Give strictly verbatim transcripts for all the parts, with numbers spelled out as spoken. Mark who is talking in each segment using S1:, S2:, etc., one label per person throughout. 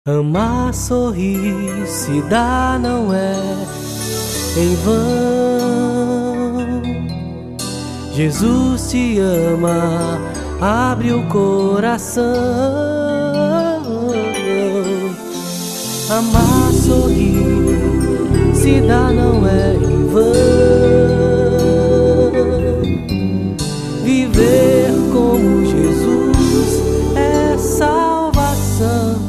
S1: Amar, sorrir, se dá, não é em vão. Jesus te ama, abre o coração. Amar, sorrir, se dá, não é em vão. Viver como Jesus é salvação.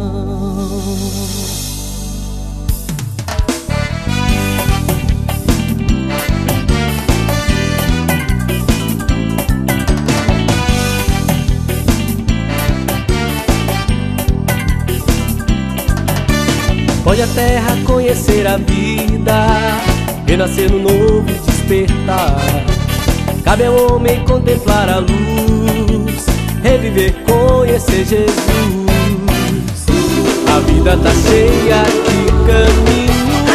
S1: Pode a terra conhecer a vida, renascer no novo despertar. Cabe ao homem contemplar a luz, reviver, conhecer Jesus. A vida tá cheia de caminhos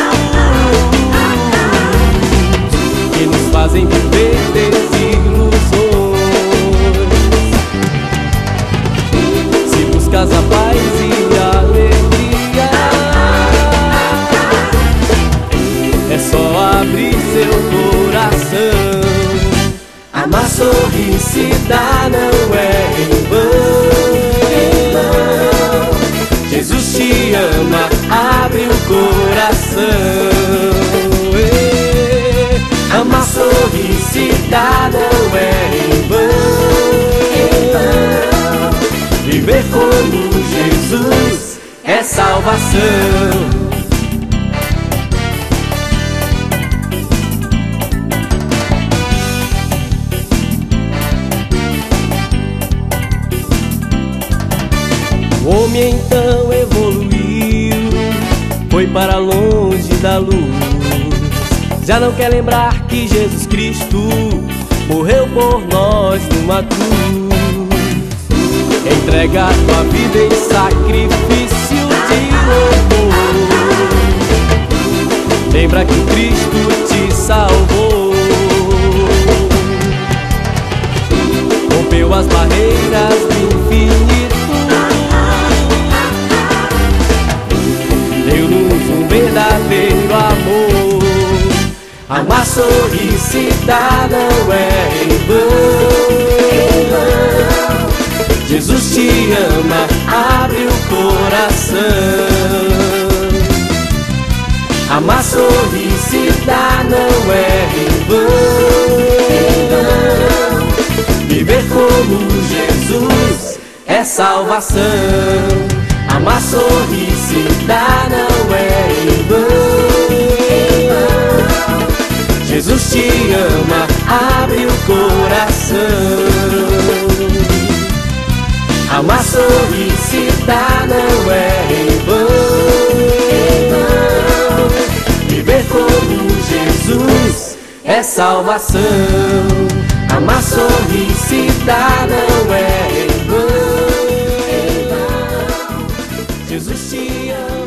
S1: que nos fazem viver desilusões. Se buscas a paz e a alegria, é só abrir seu coração. Amar, sorrir, se dá, não é em vão. Jesus te ama, abre o coração. Amar, sorrir, se dá, não é em vão. Viver como Jesus é salvação. O homem então evoluiu, foi para longe da luz. Já não quer lembrar que Jesus Cristo morreu por nós numa cruz. Entrega tua vida em sacrifício de louvor. Lembra que Cristo te salvou, rompeu as barreiras do infinito, deu-nos um verdadeiro amor. Amar, sorrir, se dá, não é em vão. Jesus te ama, abre o coração. Amar, sorrir, se dá, não é em vão. Viver como Jesus é salvação. Amar, sorrir, se dá, não é em vão. Jesus te ama, abre o coração. Amar, sorrir, se dá, não é em vão. Viver como Jesus é salvação. Amar, sorrir, se dá, não é em vão. Jesus te ama.